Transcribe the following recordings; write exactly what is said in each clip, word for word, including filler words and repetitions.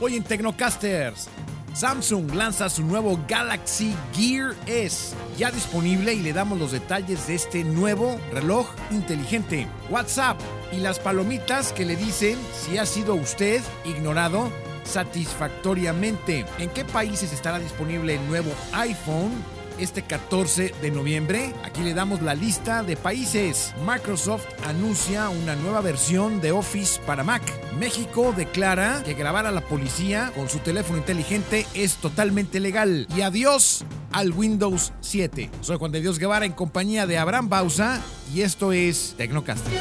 Hoy en Tecnocasters, Samsung lanza su nuevo Galaxy Gear S, ya disponible, y le damos los detalles de este nuevo reloj inteligente. WhatsApp y las palomitas que le dicen si ha sido usted ignorado satisfactoriamente. ¿En qué países estará disponible el nuevo iPhone este catorce de noviembre? Aquí le damos la lista de países. Microsoft anuncia una nueva versión de Office para Mac. México declara que grabar a la policía con su teléfono inteligente es totalmente legal. Y adiós al Windows siete. Soy Juan de Dios Guevara en compañía de Abraham Bausa y esto es Tecnocasters.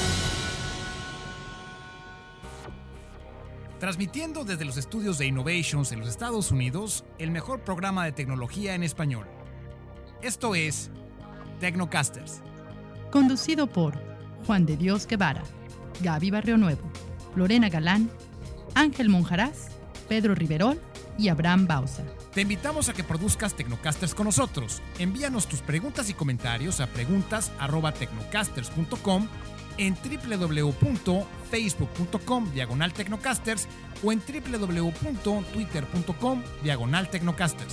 Transmitiendo desde los estudios de Innovations en los Estados Unidos, el mejor programa de tecnología en español. Esto es Tecnocasters. Conducido por Juan de Dios Guevara, Gaby Barrio Nuevo, Lorena Galán, Ángel Monjaraz, Pedro Riverol y Abraham Bausa. Te invitamos a que produzcas Tecnocasters con nosotros. Envíanos tus preguntas y comentarios a preguntas arroba tecnocasters punto com, en www.facebook.com diagonal Tecnocasters o en www.twitter.com diagonal Tecnocasters.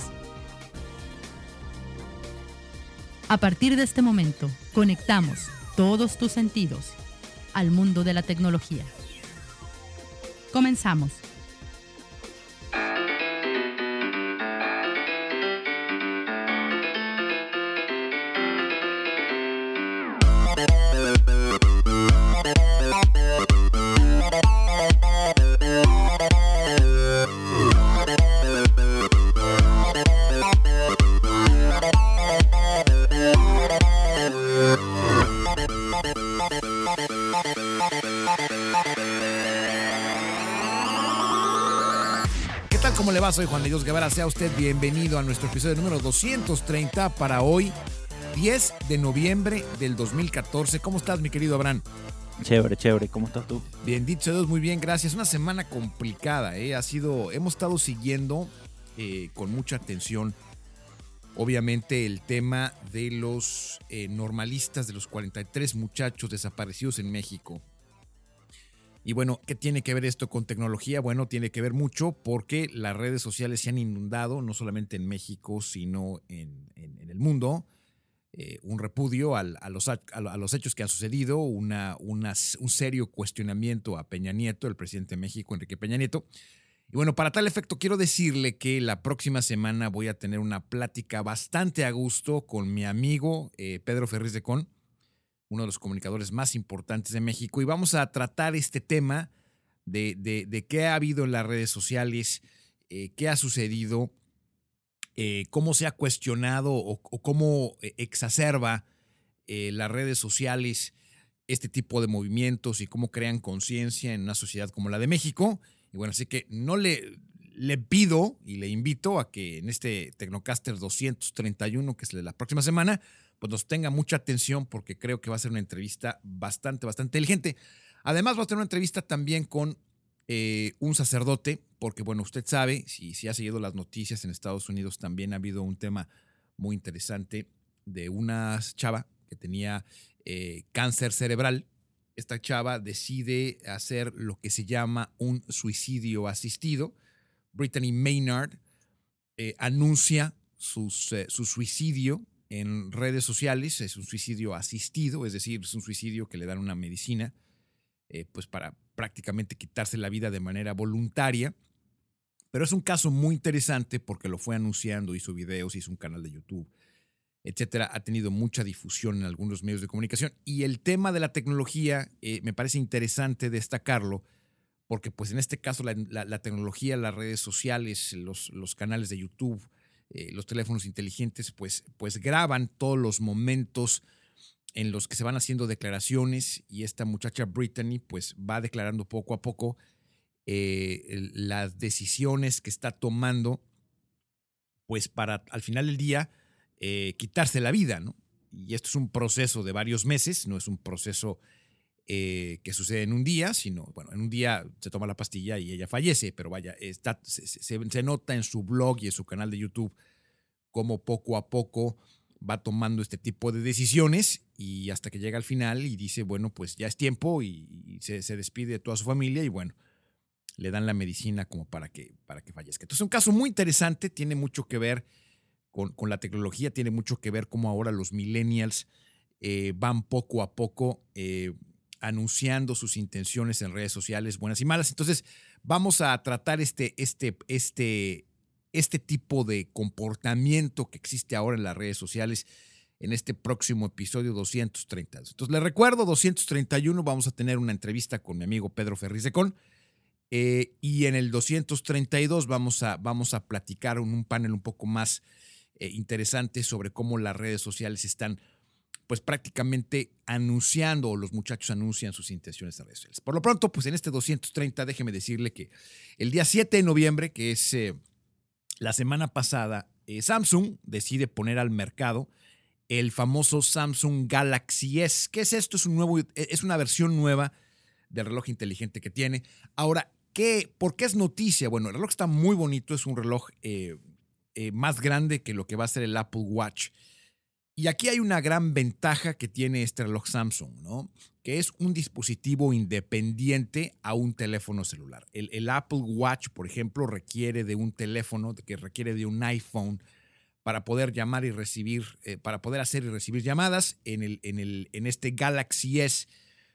A partir de este momento, conectamos todos tus sentidos al mundo de la tecnología. Comenzamos. ¿Cómo le va? Soy Juan de Dios Guevara. Sea usted bienvenido a nuestro episodio número doscientos treinta para hoy, diez de noviembre del dos mil catorce. ¿Cómo estás, mi querido Abraham? Chévere, chévere. ¿Cómo estás tú? Bien, dicho Dios, muy bien, gracias. Una semana complicada, ¿eh? Ha sido, hemos estado siguiendo eh, con mucha atención, obviamente, el tema de los eh, normalistas, de los cuarenta y tres muchachos desaparecidos en México. Y bueno, ¿qué tiene que ver esto con tecnología? Bueno, tiene que ver mucho porque las redes sociales se han inundado, no solamente en México, sino en, en, en el mundo. Eh, un repudio al, a, los, a, a los hechos que han sucedido, una, una, un serio cuestionamiento a Peña Nieto, el presidente de México, Enrique Peña Nieto. Y bueno, para tal efecto, quiero decirle que la próxima semana voy a tener una plática bastante a gusto con mi amigo eh, Pedro Ferriz de Con, uno de los comunicadores más importantes de México, y vamos a tratar este tema de, de, de qué ha habido en las redes sociales, eh, qué ha sucedido, eh, cómo se ha cuestionado o, o cómo exacerba eh, las redes sociales este tipo de movimientos y cómo crean conciencia en una sociedad como la de México. Y bueno, así que no le, le pido y le invito a que en este Tecnocaster doscientos treinta y uno, que es el de la próxima semana, pues nos tenga mucha atención porque creo que va a ser una entrevista bastante, bastante inteligente. Además, va a tener una entrevista también con eh, un sacerdote, porque bueno, usted sabe, si, si ha seguido las noticias en Estados Unidos, también ha habido un tema muy interesante de una chava que tenía eh, cáncer cerebral. Esta chava decide hacer lo que se llama un suicidio asistido. Brittany Maynard eh, anuncia sus, eh, su suicidio en redes sociales. Es un suicidio asistido, es decir, es un suicidio que le dan una medicina eh, pues para prácticamente quitarse la vida de manera voluntaria. Pero es un caso muy interesante porque lo fue anunciando, hizo videos, hizo un canal de YouTube, etcétera. Ha tenido mucha difusión en algunos medios de comunicación. Y el tema de la tecnología eh, me parece interesante destacarlo porque pues en este caso la, la, la tecnología, las redes sociales, los, los canales de YouTube, Eh, los teléfonos inteligentes, pues, pues graban todos los momentos en los que se van haciendo declaraciones, y esta muchacha Brittany pues va declarando poco a poco eh, las decisiones que está tomando pues para al final del día eh, quitarse la vida, ¿no? Y esto es un proceso de varios meses, no es un proceso eh, que sucede en un día, sino, bueno, en un día se toma la pastilla y ella fallece, pero vaya, está, se, se, se nota en su blog y en su canal de YouTube cómo poco a poco va tomando este tipo de decisiones, y hasta que llega al final y dice, bueno, pues ya es tiempo, y, y se, se despide de toda su familia, y bueno, le dan la medicina como para que, para que fallezca. Entonces es un caso muy interesante, tiene mucho que ver con, con la tecnología, tiene mucho que ver cómo ahora los millennials eh, van poco a poco eh, anunciando sus intenciones en redes sociales, buenas y malas. Entonces vamos a tratar este, este, este, este tipo de comportamiento que existe ahora en las redes sociales en este próximo episodio doscientos treinta. Entonces les recuerdo, doscientos treinta y uno vamos a tener una entrevista con mi amigo Pedro Ferriz de Con. Eh, y en el doscientos treinta y dos vamos a, vamos a platicar en un panel un poco más eh, interesante sobre cómo las redes sociales están pues prácticamente anunciando, o los muchachos anuncian sus intenciones en redes sociales. Por lo pronto, pues en este doscientos treinta, déjeme decirle que el día siete de noviembre, que es eh, la semana pasada, eh, Samsung decide poner al mercado el famoso Samsung Galaxy S. ¿Qué es esto? Es, un nuevo, es una versión nueva del reloj inteligente que tiene. Ahora, ¿qué, ¿por qué es noticia? Bueno, el reloj está muy bonito, es un reloj eh, eh, más grande que lo que va a ser el Apple Watch. Y aquí hay una gran ventaja que tiene este reloj Samsung, ¿no? Que es un dispositivo independiente a un teléfono celular. El, el Apple Watch, por ejemplo, requiere de un teléfono, que requiere de un iPhone para poder llamar y recibir, eh, para poder hacer y recibir llamadas. En, el, en, el, en este Galaxy S,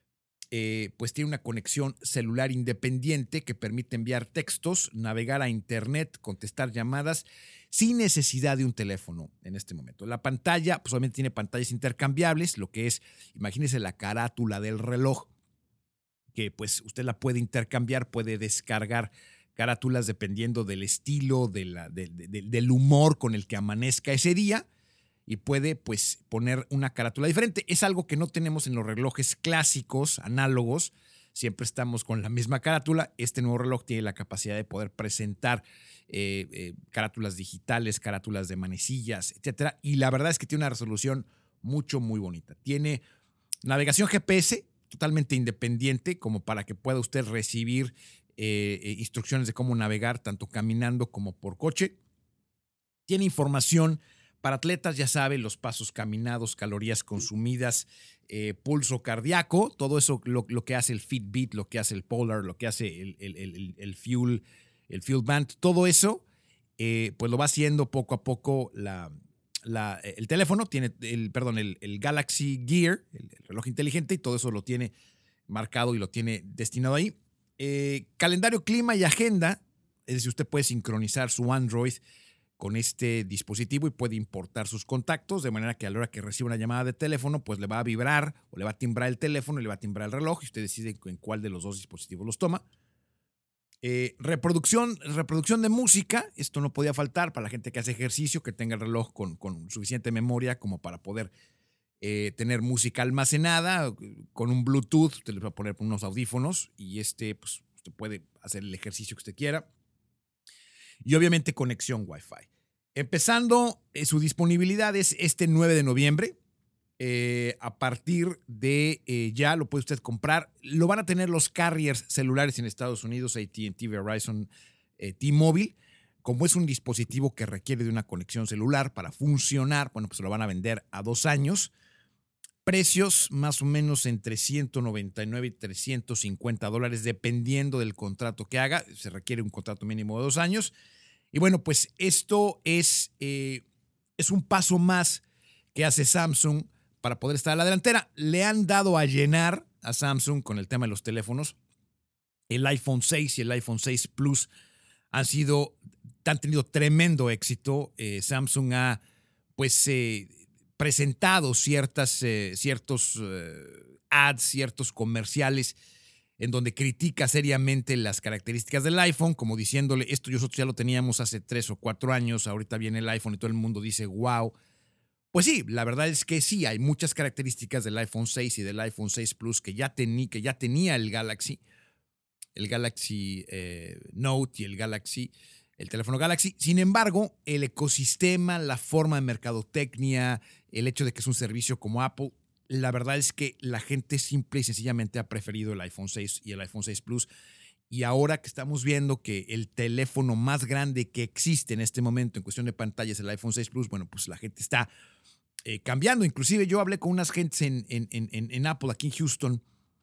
eh, pues tiene una conexión celular independiente que permite enviar textos, navegar a internet, contestar llamadas, sin necesidad de un teléfono en este momento. La pantalla, pues obviamente tiene pantallas intercambiables, lo que es, imagínese la carátula del reloj, que pues usted la puede intercambiar, puede descargar carátulas dependiendo del estilo, de la, de, de, del humor con el que amanezca ese día, y puede pues poner una carátula diferente. Es algo que no tenemos en los relojes clásicos, análogos. Siempre estamos con la misma carátula. Este nuevo reloj tiene la capacidad de poder presentar eh, eh, carátulas digitales, carátulas de manecillas, etcétera. Y la verdad es que tiene una resolución mucho, muy bonita. Tiene navegación G P S totalmente independiente, como para que pueda usted recibir eh, instrucciones de cómo navegar, tanto caminando como por coche. Tiene información para atletas, ya sabe, los pasos caminados, calorías consumidas, eh, pulso cardíaco, todo eso lo, lo que hace el Fitbit, lo que hace el Polar, lo que hace el, el, el, el, Fuel, el Fuel Band, todo eso, eh, pues lo va haciendo poco a poco la, la, el teléfono, tiene el, perdón, el, el Galaxy Gear, el, el reloj inteligente, y todo eso lo tiene marcado y lo tiene destinado ahí. Eh, calendario, clima y agenda, es decir, usted puede sincronizar su Android con este dispositivo y puede importar sus contactos, de manera que a la hora que reciba una llamada de teléfono, pues le va a vibrar o le va a timbrar el teléfono y le va a timbrar el reloj, y usted decide en cuál de los dos dispositivos los toma. Eh, reproducción, reproducción de música, esto no podía faltar para la gente que hace ejercicio, que tenga el reloj con, con suficiente memoria como para poder eh, tener música almacenada, con un Bluetooth, usted le va a poner unos audífonos y este, pues usted puede hacer el ejercicio que usted quiera. Y obviamente conexión Wi-Fi. Empezando, eh, su disponibilidad es este nueve de noviembre. Eh, a partir de eh, ya lo puede usted comprar. Lo van a tener los carriers celulares en Estados Unidos, A T and T, Verizon, eh, T-Mobile. Como es un dispositivo que requiere de una conexión celular para funcionar, bueno, pues lo van a vender a dos años. Precios más o menos entre ciento noventa y nueve y trescientos cincuenta dólares, dependiendo del contrato que haga. Se requiere un contrato mínimo de dos años. Y bueno, pues esto es, eh, es un paso más que hace Samsung para poder estar a la delantera. Le han dado a llenar a Samsung con el tema de los teléfonos. El iPhone seis y el iPhone seis Plus han sido, han tenido tremendo éxito. Eh, Samsung ha, pues, eh, presentado ciertas, eh, ciertos eh, ads, ciertos comerciales en donde critica seriamente las características del iPhone, como diciéndole, esto nosotros ya lo teníamos hace tres o cuatro años, ahorita viene el iPhone y todo el mundo dice, wow. Pues sí, la verdad es que sí, hay muchas características del iPhone seis y del iPhone seis Plus que ya, tení, que ya tenía el Galaxy, el Galaxy eh, Note y el Galaxy, el teléfono Galaxy. Sin embargo, el ecosistema, la forma de mercadotecnia, el hecho de que es un servicio como Apple, la verdad es que la gente simple y sencillamente ha preferido el iPhone seis y el iPhone seis Plus. Y ahora que estamos viendo que el teléfono más grande que existe en este momento en cuestión de pantallas es el iPhone seis Plus, bueno, pues la gente está eh, cambiando. Inclusive yo hablé con unas gentes en, en, en, en Apple aquí en Houston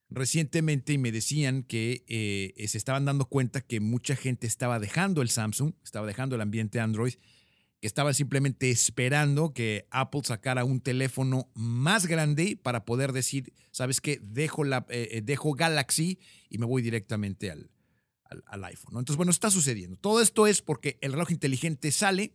recientemente y me decían que eh, se estaban dando cuenta que mucha gente estaba dejando el Samsung, estaba dejando el ambiente Android, que estaban simplemente esperando que Apple sacara un teléfono más grande para poder decir, ¿sabes qué? Dejo, la, eh, dejo Galaxy y me voy directamente al, al, al iPhone, ¿no? Entonces, bueno, está sucediendo. Todo esto es porque el reloj inteligente sale.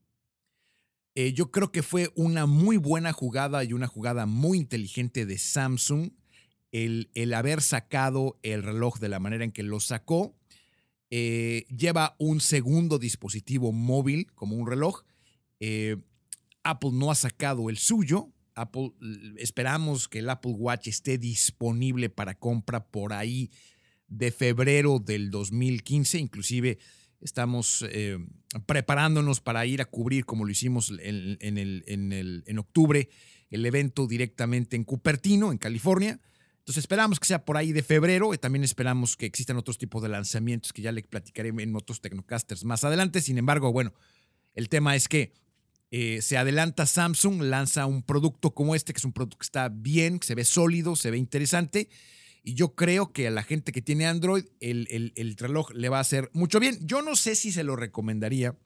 Eh, yo creo que fue una muy buena jugada y una jugada muy inteligente de Samsung el, el haber sacado el reloj de la manera en que lo sacó. Eh, lleva un segundo dispositivo móvil como un reloj. Eh, Apple no ha sacado el suyo. Apple, esperamos que el Apple Watch esté disponible para compra por ahí de febrero del dos mil quince. Inclusive estamos eh, preparándonos para ir a cubrir, como lo hicimos en, en, el, en, el, en octubre, el evento directamente en Cupertino, en California. Entonces esperamos que sea por ahí de febrero y también esperamos que existan otros tipos de lanzamientos que ya le platicaré en otros Tecnocasters más adelante. Sin embargo, bueno, el tema es que eh, se adelanta Samsung, lanza un producto como este, que es un producto que está bien, que se ve sólido, se ve interesante. Y yo creo que a la gente que tiene Android, el, el, el reloj le va a hacer mucho bien. Yo no sé si se lo recomendaría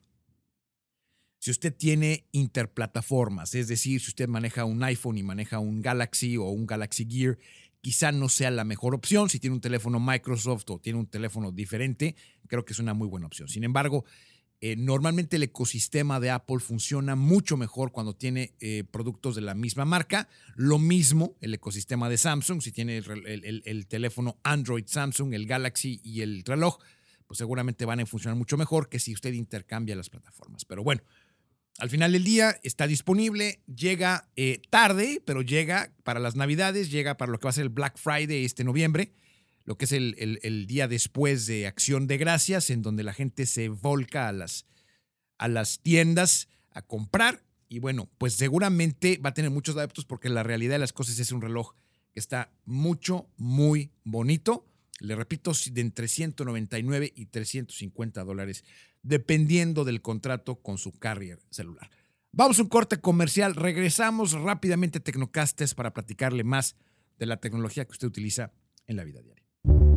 si usted tiene interplataformas, es decir, si usted maneja un iPhone y maneja un Galaxy o un Galaxy Gear, quizá no sea la mejor opción. Si tiene un teléfono Microsoft o tiene un teléfono diferente, creo que es una muy buena opción. Sin embargo, eh, normalmente el ecosistema de Apple funciona mucho mejor cuando tiene eh, productos de la misma marca. Lo mismo el ecosistema de Samsung. Si tiene el, el, el, el teléfono Android Samsung, el Galaxy y el reloj, pues seguramente van a funcionar mucho mejor que si usted intercambia las plataformas. Pero bueno, al final del día está disponible, llega eh, tarde, pero llega para las Navidades, llega para lo que va a ser el Black Friday este noviembre, lo que es el, el, el día después de Acción de Gracias, en donde la gente se volca a las, a las tiendas a comprar. Y bueno, pues seguramente va a tener muchos adeptos porque la realidad de las cosas es un reloj que está mucho, muy bonito. Le repito, de entre ciento noventa y nueve y trescientos cincuenta dólares, dependiendo del contrato con su carrier celular. Vamos a un corte comercial. Regresamos rápidamente a Tecnocasters para platicarle más de la tecnología que usted utiliza en la vida diaria.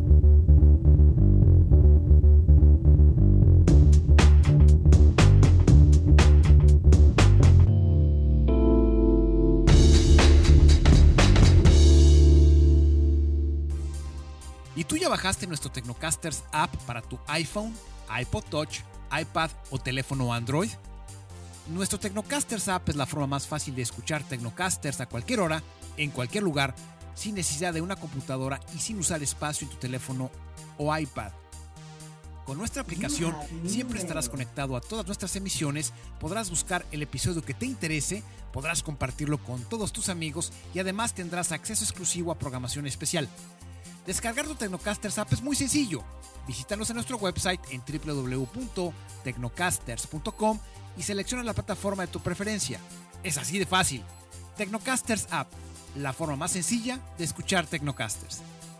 ¿Y tú ya bajaste nuestro Tecnocasters app para tu iPhone, iPod Touch, iPad o teléfono Android? Nuestro Tecnocasters app es la forma más fácil de escuchar Tecnocasters a cualquier hora, en cualquier lugar, sin necesidad de una computadora y sin usar espacio en tu teléfono o iPad. Con nuestra aplicación siempre estarás conectado a todas nuestras emisiones, podrás buscar el episodio que te interese, podrás compartirlo con todos tus amigos y además tendrás acceso exclusivo a programación especial. Descargar tu Tecnocasters app es muy sencillo. Visítanos en nuestro website en doble u doble u doble u punto tecnocasters punto com y selecciona la plataforma de tu preferencia. Es así de fácil. Tecnocasters App, la forma más sencilla de escuchar Tecnocasters.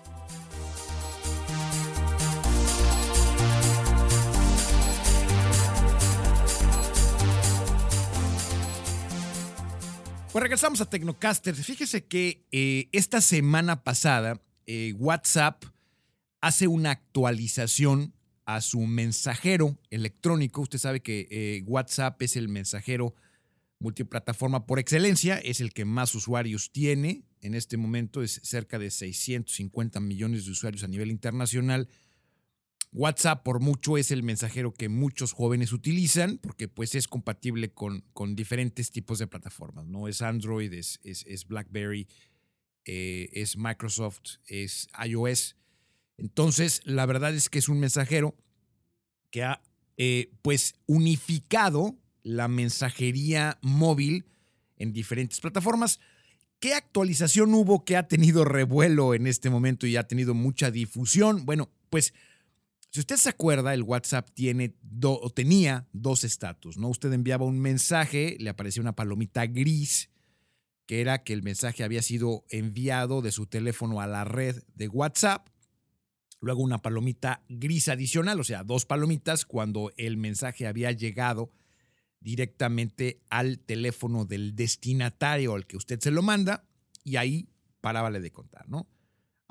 Pues regresamos a Tecnocasters. Fíjese que eh, esta semana pasada eh, WhatsApp hace una actualización a su mensajero electrónico. Usted sabe que eh, WhatsApp es el mensajero multiplataforma por excelencia, es el que más usuarios tiene en este momento, es cerca de seiscientos cincuenta millones de usuarios a nivel internacional. WhatsApp por mucho es el mensajero que muchos jóvenes utilizan porque pues es compatible con, con diferentes tipos de plataformas, ¿no? Es Android, es, es, es BlackBerry, eh, es Microsoft, es iOS. Entonces, la verdad es que es un mensajero que ha eh, pues unificado la mensajería móvil en diferentes plataformas. ¿Qué actualización hubo que ha tenido revuelo en este momento y ha tenido mucha difusión? Bueno, pues si usted se acuerda, el WhatsApp tiene do, o tenía dos estatus, ¿no? Usted enviaba un mensaje, le aparecía una palomita gris, que era que el mensaje había sido enviado de su teléfono a la red de WhatsApp. Luego una palomita gris adicional, o sea, dos palomitas cuando el mensaje había llegado directamente al teléfono del destinatario al que usted se lo manda y ahí parábale de contar, ¿no?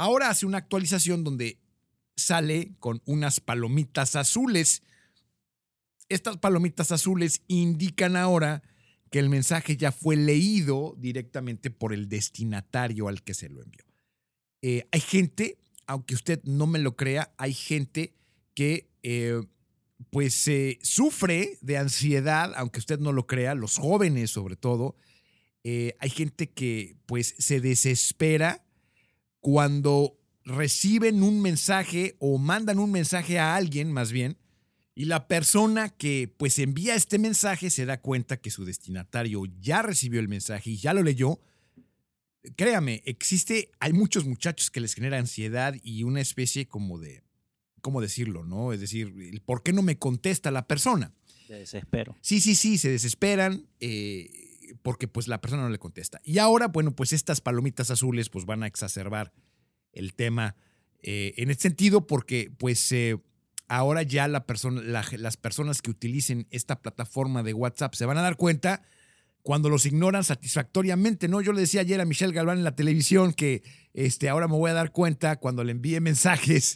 ahora hace una actualización donde sale con unas palomitas azules. Estas palomitas azules indican ahora que el mensaje ya fue leído directamente por el destinatario al que se lo envió. Eh, hay gente, aunque usted no me lo crea, hay gente que eh, pues eh, sufre de ansiedad, aunque usted no lo crea, los jóvenes sobre todo. Eh, hay gente que pues se desespera cuando reciben un mensaje o mandan un mensaje a alguien, más bien, y la persona que pues envía este mensaje se da cuenta que su destinatario ya recibió el mensaje y ya lo leyó. Créame, existe, hay muchos muchachos que les genera ansiedad y una especie como de, ¿cómo decirlo, no? Es decir, ¿por qué no me contesta la persona? De desespero. Sí, sí, sí, se desesperan eh, porque pues la persona no le contesta. Y ahora, bueno, pues estas palomitas azules pues van a exacerbar el tema eh, en este sentido porque pues eh, ahora ya la persona, la, las personas que utilicen esta plataforma de WhatsApp se van a dar cuenta cuando los ignoran satisfactoriamente, ¿no? Yo le decía ayer a Michelle Galván en la televisión que este, ahora me voy a dar cuenta cuando le envíe mensajes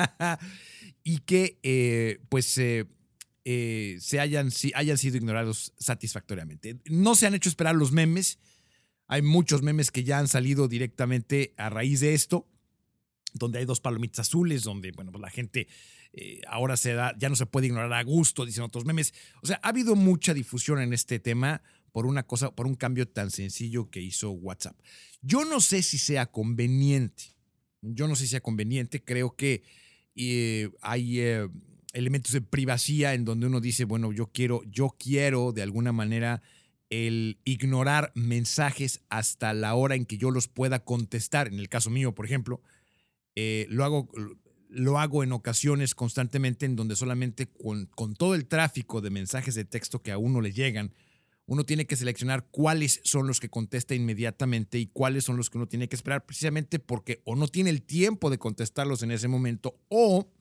y que eh, pues eh, eh, se hayan, si, hayan sido ignorados satisfactoriamente. No se han hecho esperar los memes. Hay muchos memes que ya han salido directamente a raíz de esto, donde hay dos palomitas azules, donde, bueno, pues la gente eh, ahora se da, ya no se puede ignorar a gusto, dicen otros memes. O sea, ha habido mucha difusión en este tema por una cosa, por un cambio tan sencillo que hizo WhatsApp. Yo no sé si sea conveniente. Yo no sé si sea conveniente. Creo que eh, hay eh, elementos de privacidad en donde uno dice, bueno, yo quiero, yo quiero de alguna manera el ignorar mensajes hasta la hora en que yo los pueda contestar. En el caso mío, por ejemplo, eh, lo hago, lo hago en ocasiones constantemente en donde solamente con, con todo el tráfico de mensajes de texto que a uno le llegan, uno tiene que seleccionar cuáles son los que contesta inmediatamente y cuáles son los que uno tiene que esperar, precisamente porque o no tiene el tiempo de contestarlos en ese momento o,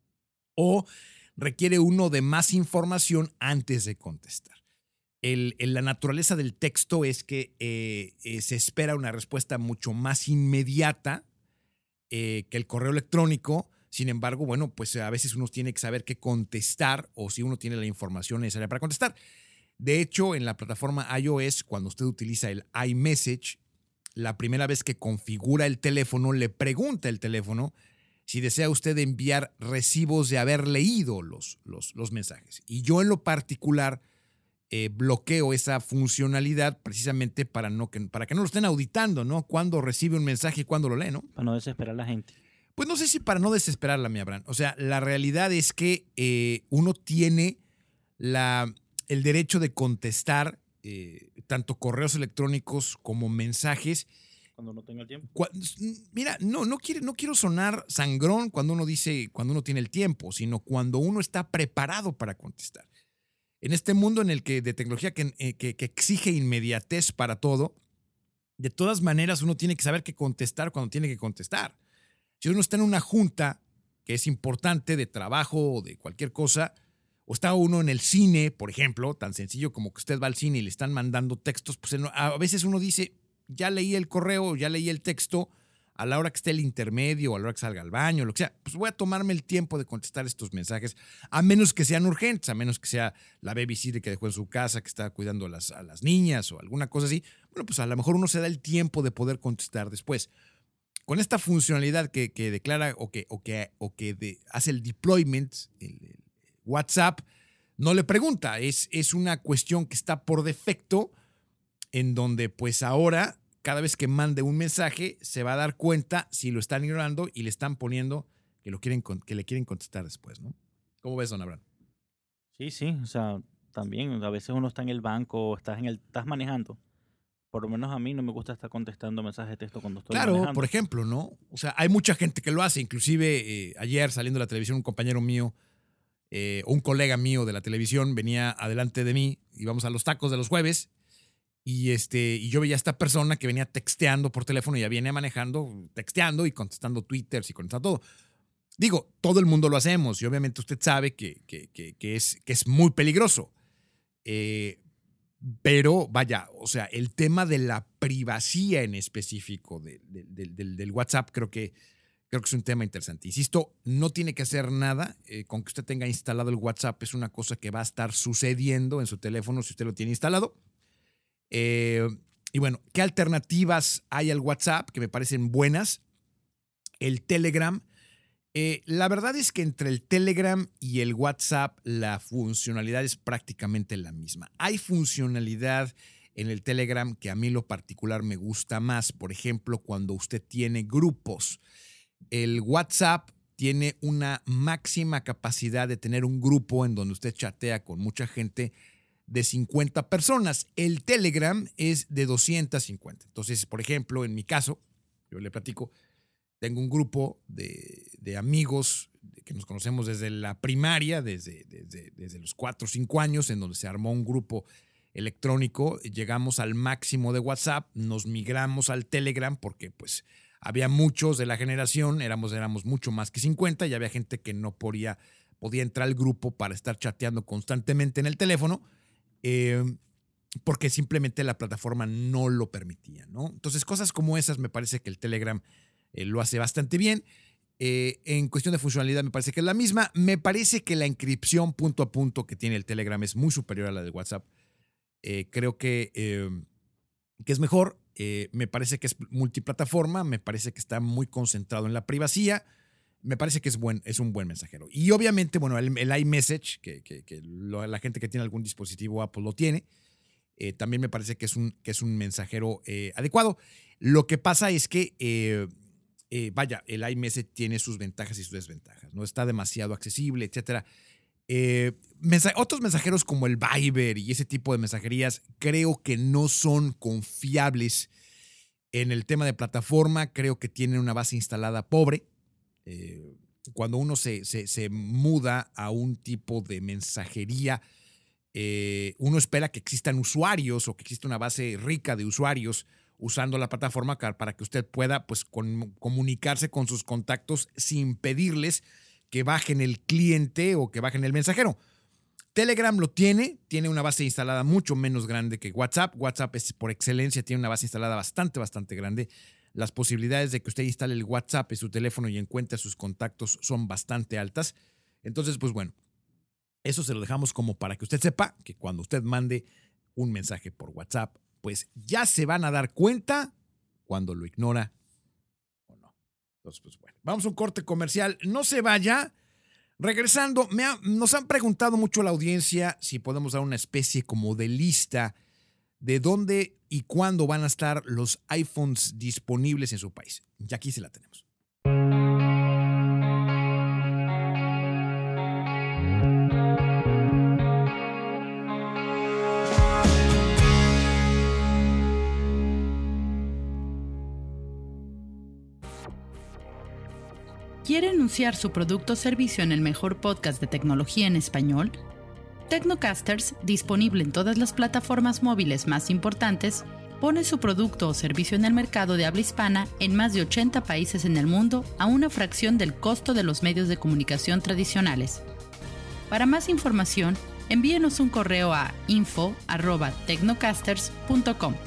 o requiere uno de más información antes de contestar. El, el, la naturaleza del texto es que eh, eh, se espera una respuesta mucho más inmediata eh, que el correo electrónico. Sin embargo, bueno, pues a veces uno tiene que saber qué contestar o si uno tiene la información necesaria para contestar. De hecho, en la plataforma iOS, cuando usted utiliza el iMessage, la primera vez que configura el teléfono, le pregunta el teléfono si desea usted enviar recibos de haber leído los, los, los mensajes. Y yo en lo particular eh, bloqueo esa funcionalidad precisamente para, no que, para que no lo estén auditando, ¿no? Cuando recibe un mensaje y cuando lo lee, ¿no? Para no desesperar a la gente. Pues no sé si para no desesperarla, mi Abraham. O sea, la realidad es que eh, uno tiene la... el derecho de contestar eh, tanto correos electrónicos como mensajes. Cuando no tenga el tiempo. Cuando, mira, no, no, quiere, no quiero sonar sangrón cuando uno dice, cuando uno tiene el tiempo, sino cuando uno está preparado para contestar. En este mundo en el que de tecnología que, que, que exige inmediatez para todo, de todas maneras uno tiene que saber qué contestar cuando tiene que contestar. Si uno está en una junta que es importante de trabajo o de cualquier cosa, o está uno en el cine, por ejemplo, tan sencillo como que usted va al cine y le están mandando textos, pues a veces uno dice, ya leí el correo, ya leí el texto, a la hora que esté el intermedio, a la hora que salga al baño, lo que sea, pues voy a tomarme el tiempo de contestar estos mensajes, a menos que sean urgentes, a menos que sea la babysitter que dejó en su casa, que está cuidando a las, a las niñas o alguna cosa así. Bueno, pues a lo mejor uno se da el tiempo de poder contestar después. Con esta funcionalidad que, que declara o que, o que, o que de, hace el deployment, el, el WhatsApp, no le pregunta, es, es una cuestión que está por defecto, en donde pues ahora, cada vez que mande un mensaje, se va a dar cuenta si lo están ignorando y le están poniendo que, lo quieren, que le quieren contestar después, ¿no? ¿Cómo ves, don Abraham? Sí, sí, o sea, también a veces uno está en el banco, estás, en el, estás manejando. Por lo menos a mí no me gusta estar contestando mensajes de texto cuando estoy claro, manejando. Claro, por ejemplo, ¿no? O sea, hay mucha gente que lo hace. Inclusive eh, ayer saliendo de la televisión, un compañero mío, eh, un colega mío de la televisión venía adelante de mí, íbamos a los tacos de los jueves, y, este, y yo veía a esta persona que venía texteando por teléfono y ya viene manejando, texteando y contestando twitters y contestando todo. Digo, todo el mundo lo hacemos y obviamente usted sabe que, que, que, que, es, que es muy peligroso. Eh, Pero vaya, o sea, el tema de la privacidad en específico de, de, de, del, del WhatsApp creo que, creo que es un tema interesante. Insisto, no tiene que hacer nada. Eh, con que usted tenga instalado el WhatsApp es una cosa que va a estar sucediendo en su teléfono si usted lo tiene instalado. Eh, y bueno, ¿qué alternativas hay al WhatsApp que me parecen buenas? El Telegram. Eh, la verdad es que entre el Telegram y el WhatsApp la funcionalidad es prácticamente la misma. Hay funcionalidad en el Telegram que a mí en lo particular me gusta más. Por ejemplo, cuando usted tiene grupos. El WhatsApp tiene una máxima capacidad de tener un grupo en donde usted chatea con mucha gente de cincuenta personas. El Telegram es de doscientas cincuenta. Entonces, por ejemplo, en mi caso, yo le platico, tengo un grupo de, de amigos que nos conocemos desde la primaria, desde, desde, desde los cuatro o cinco años, en donde se armó un grupo electrónico. Llegamos al máximo de WhatsApp, nos migramos al Telegram porque pues había muchos de la generación, éramos, éramos mucho más que cincuenta y había gente que no podía, podía entrar al grupo para estar chateando constantemente en el teléfono eh, porque simplemente la plataforma no lo permitía, ¿no? Entonces, cosas como esas me parece que el Telegram Eh, lo hace bastante bien. Eh, en cuestión de funcionalidad me parece que es la misma. Me parece que la encripción punto a punto que tiene el Telegram es muy superior a la de WhatsApp. Eh, creo que, eh, que es mejor. Eh, me parece que es multiplataforma. Me parece que está muy concentrado en la privacidad. Me parece que es, buen, es un buen mensajero. Y obviamente, bueno, el, el iMessage, que, que, que lo, la gente que tiene algún dispositivo Apple lo tiene, eh, también me parece que es un, que es un mensajero eh, adecuado. Lo que pasa es que eh, Eh, vaya, el iMessage tiene sus ventajas y sus desventajas, no está demasiado accesible, etcétera. Eh, mensa- otros mensajeros como el Viber y ese tipo de mensajerías creo que no son confiables en el tema de plataforma, creo que tienen una base instalada pobre. Eh, cuando uno se, se, se muda a un tipo de mensajería, eh, uno espera que existan usuarios o que exista una base rica de usuarios usando la plataforma para que usted pueda pues, con, comunicarse con sus contactos sin pedirles que bajen el cliente o que bajen el mensajero. Telegram lo tiene, tiene una base instalada mucho menos grande que WhatsApp. WhatsApp es por excelencia, tiene una base instalada bastante, bastante grande. Las posibilidades de que usted instale el WhatsApp en su teléfono y encuentre a sus contactos son bastante altas. Entonces, pues bueno, eso se lo dejamos como para que usted sepa que cuando usted mande un mensaje por WhatsApp, pues ya se van a dar cuenta cuando lo ignora o no. Entonces, pues bueno, vamos a un corte comercial. No se vaya. Regresando, me ha, nos han preguntado mucho la audiencia si podemos dar una especie como de lista de dónde y cuándo van a estar los iPhones disponibles en su país. Y aquí se la tenemos. ¿Quiere anunciar su producto o servicio en el mejor podcast de tecnología en español? Tecnocasters, disponible en todas las plataformas móviles más importantes, pone su producto o servicio en el mercado de habla hispana en más de ochenta países en el mundo a una fracción del costo de los medios de comunicación tradicionales. Para más información, envíenos un correo a info arroba tecnocasters punto com.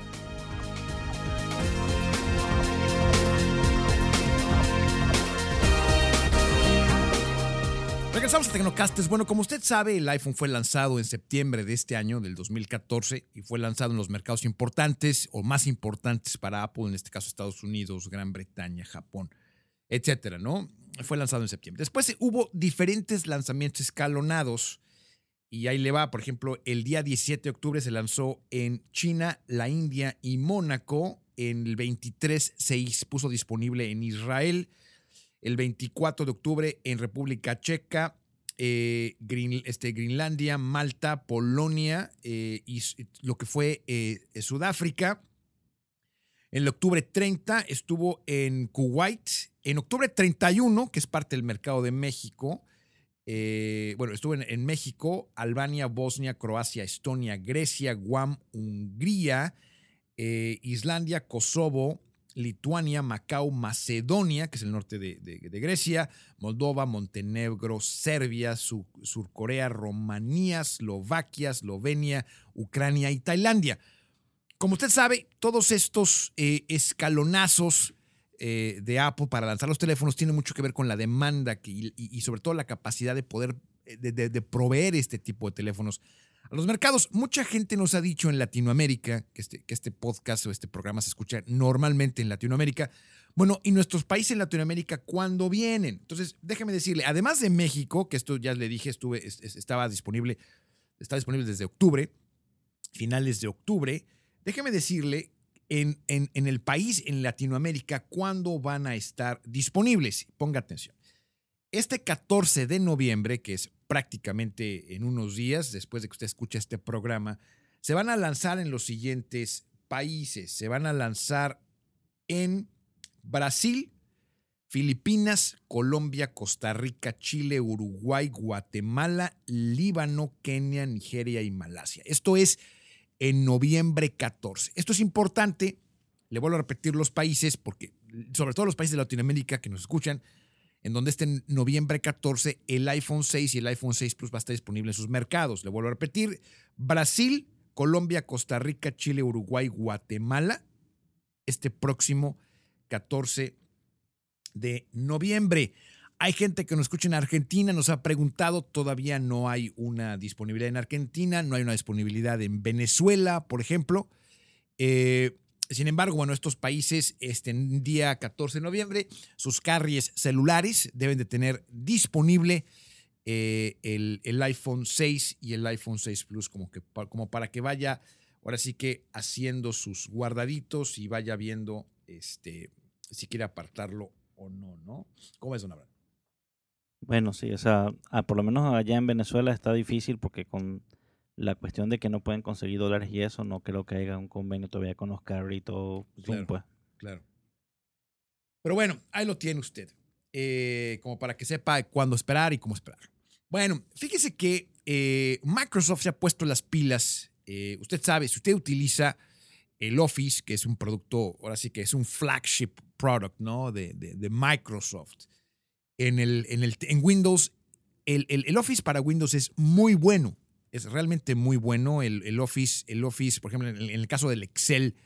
Regresamos a Tecnocasters. Bueno, como usted sabe, el iPhone fue lanzado en septiembre de este año, del dos mil catorce, y fue lanzado en los mercados importantes o más importantes para Apple, en este caso Estados Unidos, Gran Bretaña, Japón, etcétera, ¿no? Fue lanzado en septiembre. Después hubo diferentes lanzamientos escalonados y ahí le va. Por ejemplo, el día diecisiete de octubre se lanzó en China, la India y Mónaco. En el veintitrés se puso disponible en Israel. El veinticuatro de octubre en República Checa, eh, Green, este, Groenlandia, Malta, Polonia eh, y lo que fue eh, Sudáfrica. En el octubre treinta estuvo en Kuwait. En octubre treinta y uno, que es parte del mercado de México, eh, bueno, estuvo en, en México, Albania, Bosnia, Croacia, Estonia, Grecia, Guam, Hungría, eh, Islandia, Kosovo, Lituania, Macao, Macedonia, que es el norte de, de, de Grecia, Moldova, Montenegro, Serbia, Sur, Surcorea, Rumanía, Eslovaquia, Eslovenia, Ucrania y Tailandia. Como usted sabe, todos estos eh, escalonazos eh, de Apple para lanzar los teléfonos tienen mucho que ver con la demanda que, y, y sobre todo la capacidad de poder de, de, de proveer este tipo de teléfonos a los mercados. Mucha gente nos ha dicho en Latinoamérica que este, que este podcast o este programa se escucha normalmente en Latinoamérica. Bueno, ¿y nuestros países en Latinoamérica cuándo vienen? Entonces, déjeme decirle, además de México, que esto ya le dije, estuve, estaba disponible, está disponible desde octubre, finales de octubre, déjeme decirle, en, en, en el país, en Latinoamérica, ¿cuándo van a estar disponibles? Ponga atención. Este catorce de noviembre, que es prácticamente en unos días, después de que usted escuche este programa, se van a lanzar en los siguientes países. Se van a lanzar en Brasil, Filipinas, Colombia, Costa Rica, Chile, Uruguay, Guatemala, Líbano, Kenia, Nigeria y Malasia. Esto es en noviembre catorce. Esto es importante, le vuelvo a repetir los países, porque sobre todo los países de Latinoamérica que nos escuchan, en donde este noviembre catorce el iPhone seis y el iPhone seis Plus va a estar disponible en sus mercados. Le vuelvo a repetir, Brasil, Colombia, Costa Rica, Chile, Uruguay, Guatemala, este próximo catorce de noviembre. Hay gente que nos escucha en Argentina, nos ha preguntado, todavía no hay una disponibilidad en Argentina, no hay una disponibilidad en Venezuela, por ejemplo. Eh, Sin embargo, bueno, estos países, este día catorce de noviembre, sus carriers celulares deben de tener disponible eh, el, el iPhone seis y el iPhone seis Plus, como, que, como para que vaya, ahora sí que haciendo sus guardaditos y vaya viendo este, si quiere apartarlo o no, ¿no? ¿Cómo es, don Abraham? Bueno, sí, o sea, ah, por lo menos allá en Venezuela está difícil porque con la cuestión de que no pueden conseguir dólares y eso, no creo que haya un convenio todavía con los carriers y todo Zoom, Claro, pues. claro. Pero bueno, ahí lo tiene usted, eh, como para que sepa cuándo esperar y cómo esperar. Bueno, fíjese que eh, Microsoft se ha puesto las pilas. Eh, usted sabe, si usted utiliza el Office, que es un producto, ahora sí que es un flagship product, ¿no? De, de, de Microsoft. En, el, en, el, en Windows, el, el, el Office para Windows es muy bueno. Es realmente muy bueno. El, el, Office, el Office, por ejemplo, en el, en el caso del Excel,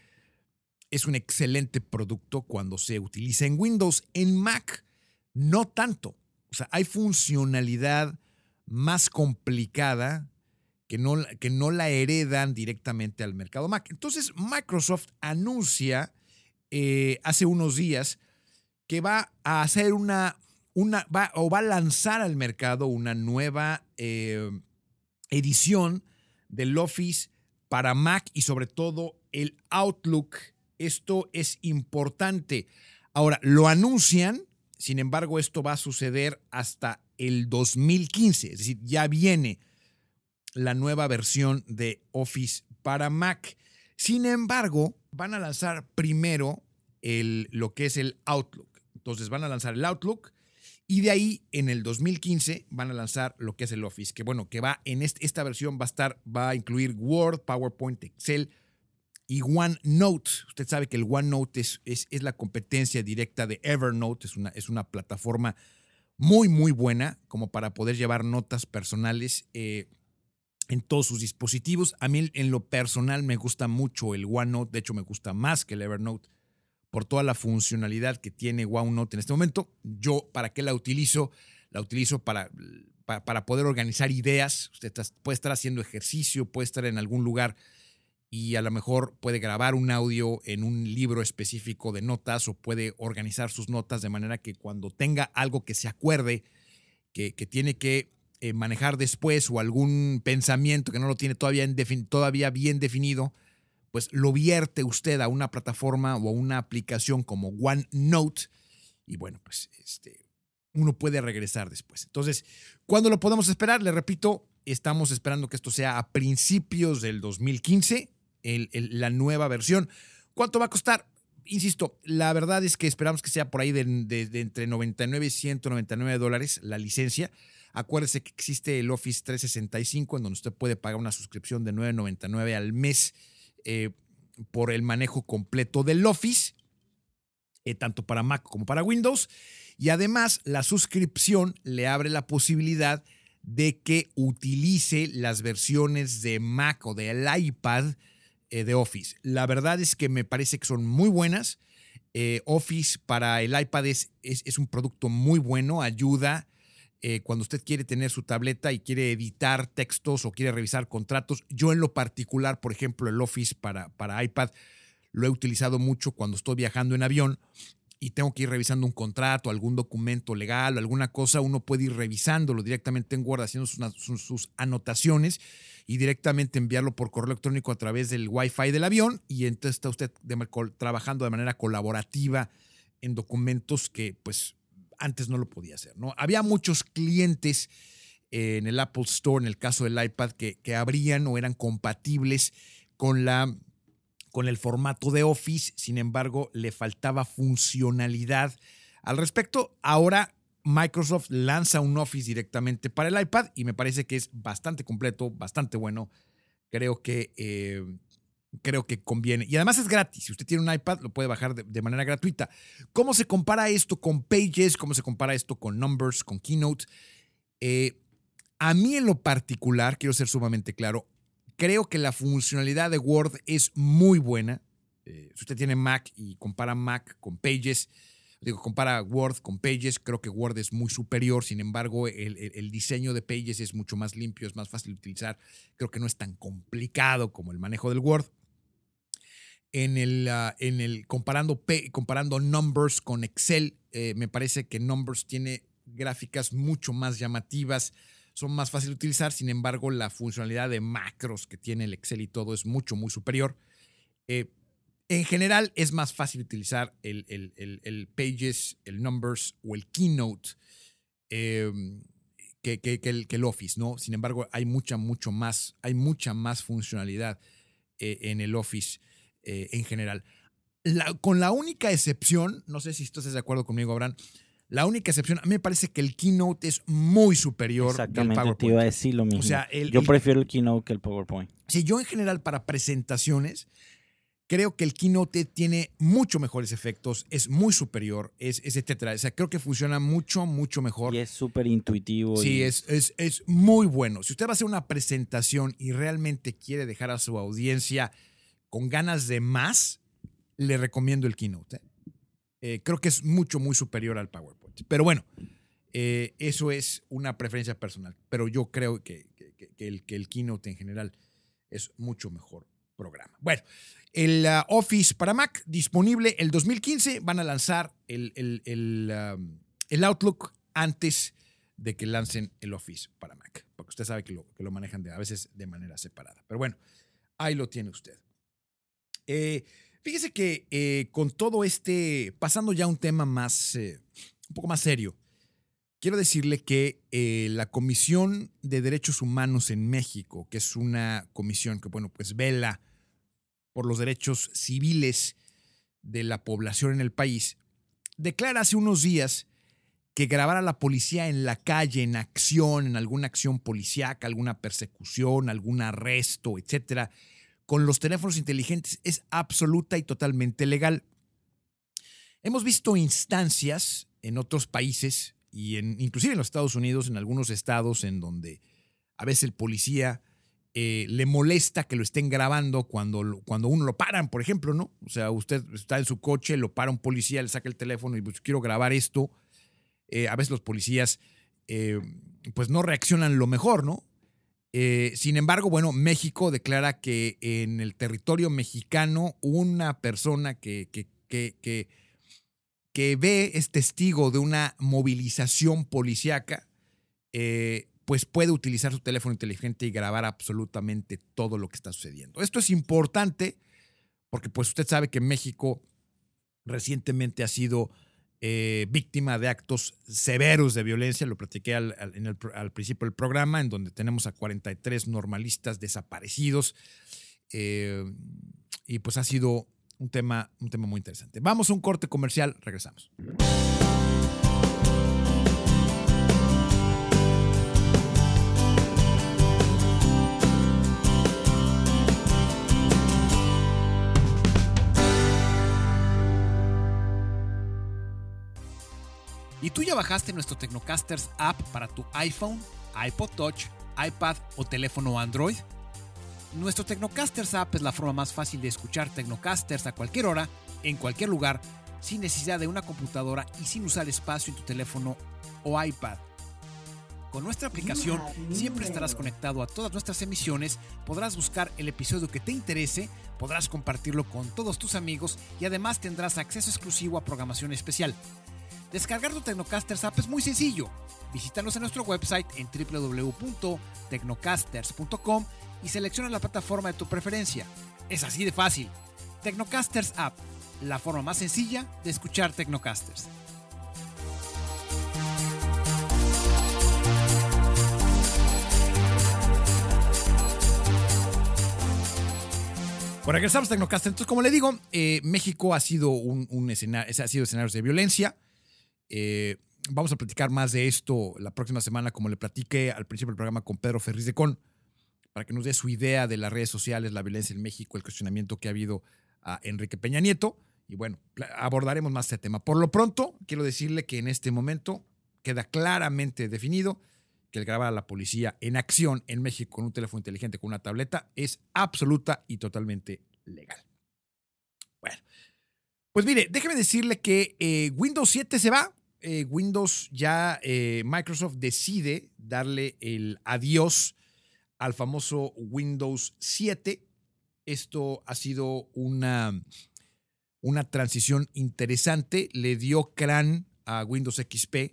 es un excelente producto cuando se utiliza en Windows. En Mac, no tanto. O sea, hay funcionalidad más complicada que no, que no la heredan directamente al mercado Mac. Entonces, Microsoft anuncia eh, hace unos días que va a hacer una, una va, o va a lanzar al mercado una nueva eh, edición del Office para Mac y sobre todo el Outlook. Esto es importante. Ahora, lo anuncian, sin embargo, esto va a suceder hasta el dos mil quince, es decir, ya viene la nueva versión de Office para Mac. Sin embargo, van a lanzar primero el, lo que es el Outlook. Entonces van a lanzar el Outlook y de ahí en el dos mil quince van a lanzar lo que es el Office, que bueno, que va en este, esta versión va a estar, va a incluir Word, PowerPoint, Excel y OneNote. Usted sabe que el OneNote es, es, es la competencia directa de Evernote, es una, es una plataforma muy, muy buena como para poder llevar notas personales eh, en todos sus dispositivos. A mí en lo personal me gusta mucho el OneNote, de hecho me gusta más que el Evernote por toda la funcionalidad que tiene OneNote en este momento. Yo, ¿para qué la utilizo? La utilizo para, para, para poder organizar ideas. Usted está, puede estar haciendo ejercicio, puede estar en algún lugar y a lo mejor puede grabar un audio en un libro específico de notas o puede organizar sus notas de manera que cuando tenga algo que se acuerde que, que tiene que eh, manejar después o algún pensamiento que no lo tiene todavía, en defin- todavía bien definido, pues lo vierte usted a una plataforma o a una aplicación como OneNote y bueno, pues este, uno puede regresar después. Entonces, ¿cuándo lo podemos esperar? Le repito, estamos esperando que esto sea a principios del dos mil quince, el, el, la nueva versión. ¿Cuánto va a costar? Insisto, la verdad es que esperamos que sea por ahí de, de, de entre noventa y nueve y ciento noventa y nueve dólares la licencia. Acuérdese que existe el Office trescientos sesenta y cinco en donde usted puede pagar una suscripción de nueve noventa y nueve al mes eh, por el manejo completo del Office. eh, tanto para Mac como para Windows. Y además, la suscripción le abre la posibilidad de que utilice las versiones de Mac o del iPad eh, de Office. La verdad es que me parece que son muy buenas. Eh, Office para el iPad es, es, es un producto muy bueno, ayuda eh, cuando usted quiere tener su tableta y quiere editar textos o quiere revisar contratos. Yo en lo particular, por ejemplo, el Office para, para iPad lo he utilizado mucho cuando estoy viajando en avión y tengo que ir revisando un contrato, algún documento legal o alguna cosa. Uno puede ir revisándolo directamente en Word, haciendo sus, sus, sus anotaciones y directamente enviarlo por correo electrónico a través del Wi-Fi del avión, y entonces está usted de, trabajando de manera colaborativa en documentos que pues antes no lo podía hacer, ¿no? Había muchos clientes eh, en el Apple Store, en el caso del iPad, que, que abrían o eran compatibles con la con el formato de Office. Sin embargo, le faltaba funcionalidad al respecto. Ahora Microsoft lanza un Office directamente para el iPad y me parece que es bastante completo, bastante bueno. Creo que, eh, creo que conviene. Y además es gratis. Si usted tiene un iPad, lo puede bajar de, de manera gratuita. ¿Cómo se compara esto con Pages? ¿Cómo se compara esto con Numbers, con Keynote? Eh, a mí en lo particular, quiero ser sumamente claro, creo que la funcionalidad de Word es muy buena. Eh, si usted tiene Mac y compara Mac con Pages, digo, compara Word con Pages, creo que Word es muy superior. Sin embargo, el, el, el diseño de Pages es mucho más limpio, es más fácil de utilizar. Creo que no es tan complicado como el manejo del Word. En el, uh, en el comparando, comparando Numbers con Excel, eh, me parece que Numbers tiene gráficas mucho más llamativas, son más fáciles de utilizar. Sin embargo, la funcionalidad de macros que tiene el Excel y todo es mucho, muy superior. Eh, en general, es más fácil utilizar el, el, el, el Pages, el Numbers o el Keynote eh, que, que, que, el, que el Office, ¿no? Sin embargo, hay mucha, mucho más, hay mucha más funcionalidad eh, en el Office eh, en general. La, con la única excepción, no sé si tú estás de acuerdo conmigo, Abraham, la única excepción, a mí me parece que el Keynote es muy superior Exactamente, al PowerPoint. te iba a decir lo mismo. O sea, el, yo el, prefiero el Keynote que el PowerPoint. Sí, yo en general para presentaciones creo que el Keynote tiene mucho mejores efectos, es muy superior, es, es etcétera. O sea, creo que funciona mucho, mucho mejor. Y es súper intuitivo. Sí, y... es, es, es muy bueno. Si usted va a hacer una presentación y realmente quiere dejar a su audiencia con ganas de más, le recomiendo el Keynote. ¿eh? Eh, creo que es mucho, muy superior al PowerPoint. Pero bueno, eh, eso es una preferencia personal. Pero yo creo que, que, que, el, que el Keynote en general es mucho mejor programa. Bueno, el uh, Office para Mac disponible el dos mil quince. Van a lanzar el, el, el, um, el Outlook antes de que lancen el Office para Mac. Porque usted sabe que lo, que lo manejan de, a veces de manera separada. Pero bueno, ahí lo tiene usted. Eh, fíjese que eh, con todo este, pasando ya a un tema más, eh, un poco más serio, quiero decirle que eh, la Comisión de Derechos Humanos en México, que es una comisión que, bueno, pues vela por los derechos civiles de la población en el país, declara hace unos días que grabar a la policía en la calle, en acción, en alguna acción policíaca, alguna persecución, algún arresto, etcétera, con los teléfonos inteligentes es absoluta y totalmente legal. Hemos visto instancias en otros países y en, inclusive en los Estados Unidos, en algunos estados en donde a veces el policía eh, le molesta que lo estén grabando cuando, cuando uno lo paran, por ejemplo, ¿no? O sea, usted está en su coche, lo para un policía, le saca el teléfono y pues quiero grabar esto. Eh, a veces los policías eh, pues no reaccionan lo mejor, ¿no? Eh, sin embargo, bueno, México declara que en el territorio mexicano una persona que, que, que, que, que ve, es testigo de una movilización policíaca, eh, pues puede utilizar su teléfono inteligente y grabar absolutamente todo lo que está sucediendo. Esto es importante porque pues usted sabe que México recientemente ha sido Eh, víctima de actos severos de violencia. Lo platiqué al, al, en el, al principio del programa, en donde tenemos a cuarenta y tres normalistas desaparecidos. Eh, y pues ha sido un tema, un tema muy interesante. Vamos a un corte comercial, regresamos. ya bajaste nuestro Tecnocasters app para tu iPhone, iPod Touch, iPad o teléfono Android? Nuestro Tecnocasters app es la forma más fácil de escuchar Tecnocasters a cualquier hora, en cualquier lugar, sin necesidad de una computadora y sin usar espacio en tu teléfono o iPad. Con nuestra aplicación siempre estarás conectado a todas nuestras emisiones, podrás buscar el episodio que te interese, podrás compartirlo con todos tus amigos y además tendrás acceso exclusivo a programación especial. Descargar tu Tecnocasters app es muy sencillo. Visítanos en nuestro website en doble u doble u doble u punto tecnocasters punto com y selecciona la plataforma de tu preferencia. Es así de fácil. Tecnocasters App, la forma más sencilla de escuchar Tecnocasters. Bueno, regresamos a Tecnocasters. Entonces, como le digo, eh, México ha sido un, un escenario, ha sido escenarios de violencia. Eh, vamos a platicar más de esto la próxima semana, como le platiqué al principio del programa con Pedro Ferriz de Con, para que nos dé su idea de las redes sociales, la violencia en México, el cuestionamiento que ha habido a Enrique Peña Nieto. Y bueno, abordaremos más este tema. Por lo pronto, quiero decirle que en este momento queda claramente definido que el grabar a la policía en acción en México con un teléfono inteligente, con una tableta, es absoluta y totalmente legal. Bueno, pues mire, déjeme decirle que eh, Windows siete se va. Eh, Windows ya, eh, Microsoft decide darle el adiós al famoso Windows siete. Esto ha sido una, una transición interesante. Le dio crán a Windows X P.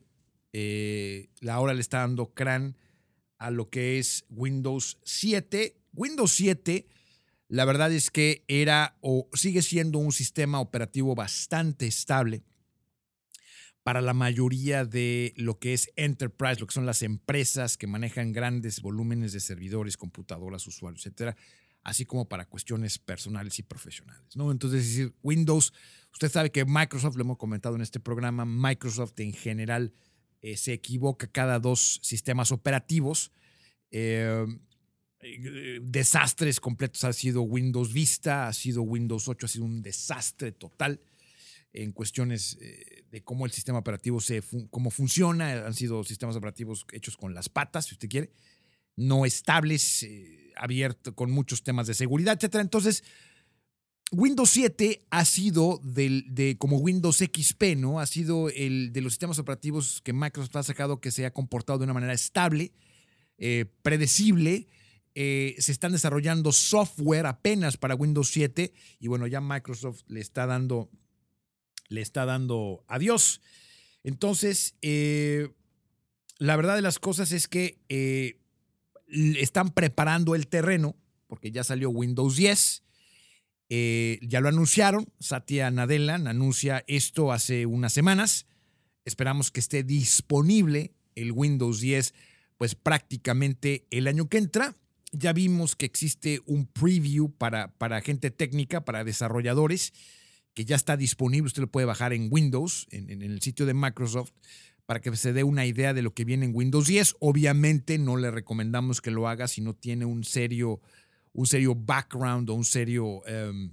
Eh, ahora le está dando crán a lo que es Windows siete. Windows siete, la verdad es que era o sigue siendo un sistema operativo bastante estable para la mayoría de lo que es Enterprise, lo que son las empresas que manejan grandes volúmenes de servidores, computadoras, usuarios, etcétera, así como para cuestiones personales y profesionales, ¿no? Entonces, es decir, Windows, usted sabe que Microsoft, lo hemos comentado en este programa, Microsoft en general eh, se equivoca cada dos sistemas operativos. Eh, eh, desastres completos ha sido Windows Vista, ha sido Windows ocho, ha sido un desastre total en cuestiones eh, de cómo el sistema operativo se fun- cómo funciona. Han sido sistemas operativos hechos con las patas, si usted quiere, no estables, eh, abiertos, con muchos temas de seguridad, etcétera. Entonces, Windows siete ha sido del, de, como Windows X P, ¿no? Ha sido el de los sistemas operativos que Microsoft ha sacado que se ha comportado de una manera estable, eh, predecible. Eh, se están desarrollando software apenas para Windows siete y bueno, ya Microsoft le está dando, le está dando adiós. Entonces, eh, la verdad de las cosas es que eh, están preparando el terreno porque ya salió Windows diez. Eh, ya lo anunciaron, Satya Nadella anuncia esto hace unas semanas. Esperamos que esté disponible el Windows diez pues prácticamente el año que entra. Ya vimos que existe un preview para, para gente técnica, para desarrolladores, que ya está disponible. Usted lo puede bajar en Windows, en, en el sitio de Microsoft, para que se dé una idea de lo que viene en Windows diez. Obviamente no le recomendamos que lo haga si no tiene un serio un serio background o un serio um,